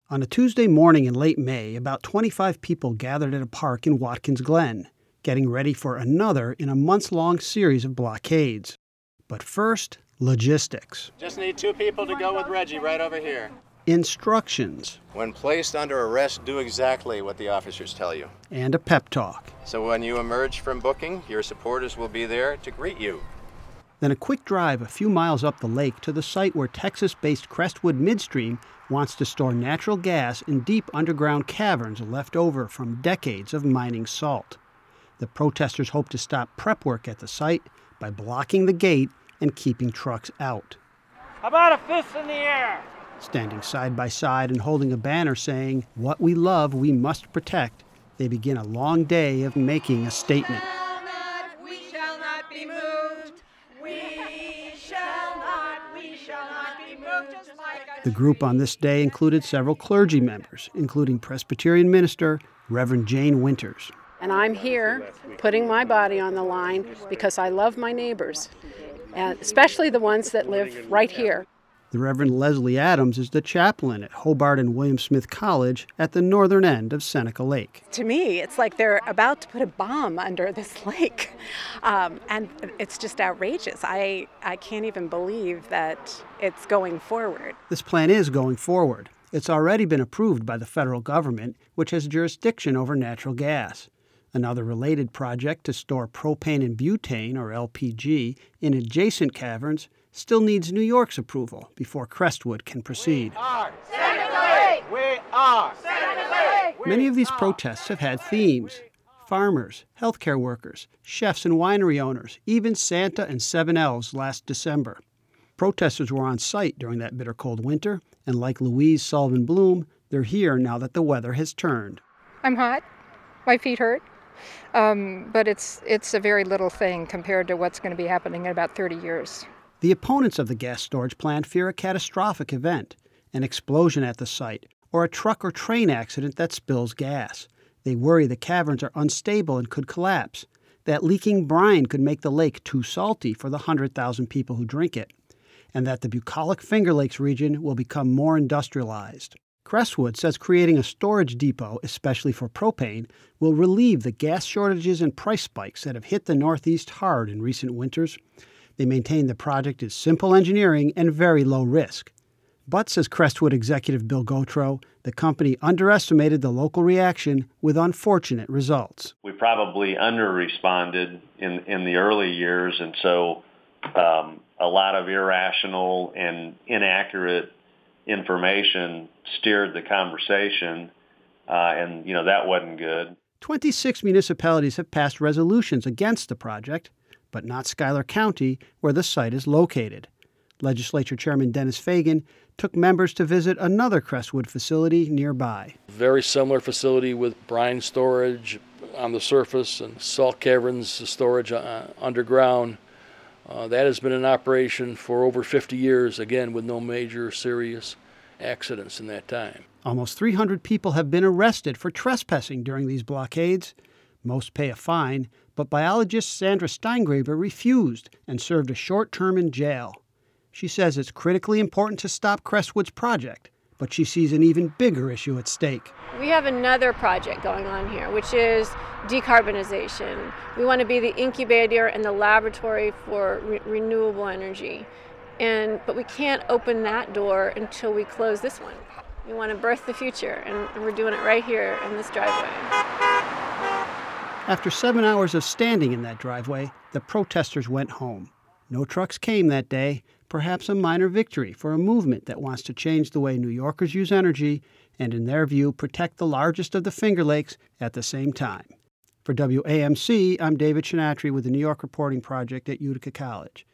On a Tuesday morning in late May, about 25 people gathered at a park in Watkins Glen, getting ready for another in a months-long series of blockades. But first, logistics. Just need 2 people to go with Reggie right over here. Instructions. When placed under arrest, do exactly what the officers tell you. And a pep talk. So when you emerge from booking, your supporters will be there to greet you. Then a quick drive a few miles up the lake to the site where Texas-based Crestwood Midstream wants to store natural gas in deep underground caverns left over from decades of mining salt. The protesters hope to stop prep work at the site by blocking the gate and keeping trucks out. How about a fist in the air? Standing side by side and holding a banner saying, "What we love, we must protect," they begin a long day of making a statement. We shall not be moved. We shall not be moved. Just like The group on this day included several clergy members, including Presbyterian minister Reverend Jane Winters. And I'm here putting my body on the line because I love my neighbors, and especially the ones that live right here. The Reverend Leslie Adams is the chaplain at Hobart and William Smith College at the northern end of Seneca Lake. To me, it's like they're about to put a bomb under this lake, and it's just outrageous. I can't even believe that it's going forward. This plan is going forward. It's already been approved by the federal government, which has jurisdiction over natural gas. Another related project to store propane and butane, or LPG, in adjacent caverns still needs New York's approval before Crestwood can proceed. Many of these protests have had themes: farmers, healthcare workers, chefs and winery owners, even Santa and 7 elves last December. Protesters were on site during that bitter cold winter, and like Louise Sullivan Bloom, they're here now that the weather has turned. I'm hot. My feet hurt. But it's a very little thing compared to what's going to be happening in about 30 years. The opponents of the gas storage plant fear a catastrophic event, an explosion at the site, or a truck or train accident that spills gas. They worry the caverns are unstable and could collapse, that leaking brine could make the lake too salty for the 100,000 people who drink it, and that the bucolic Finger Lakes region will become more industrialized. Crestwood says creating a storage depot, especially for propane, will relieve the gas shortages and price spikes that have hit the Northeast hard in recent winters. They maintain the project is simple engineering and very low risk. But, says Crestwood executive Bill Gautreaux, the company underestimated the local reaction with unfortunate results. We probably under-responded in the early years, and so a lot of irrational and inaccurate information steered the conversation, and that wasn't good. 26 municipalities have passed resolutions against the project, but not Schuyler County, where the site is located. Legislature Chairman Dennis Fagan took members to visit another Crestwood facility nearby. Very similar facility with brine storage on the surface and salt caverns storage underground. That has been in operation for over 50 years, again, with no major serious accidents in that time. Almost 300 people have been arrested for trespassing during these blockades. Most pay a fine, but biologist Sandra Steingraber refused and served a short term in jail. She says it's critically important to stop Crestwood's project, but she sees an even bigger issue at stake. We have another project going on here, which is decarbonization. We want to be the incubator and the laboratory for renewable energy. But we can't open that door until we close this one. We want to birth the future, and we're doing it right here in this driveway. After 7 hours of standing in that driveway, the protesters went home. No trucks came that day, perhaps a minor victory for a movement that wants to change the way New Yorkers use energy and, in their view, protect the largest of the Finger Lakes at the same time. For WAMC, I'm David Chinatry with the New York Reporting Project at Utica College.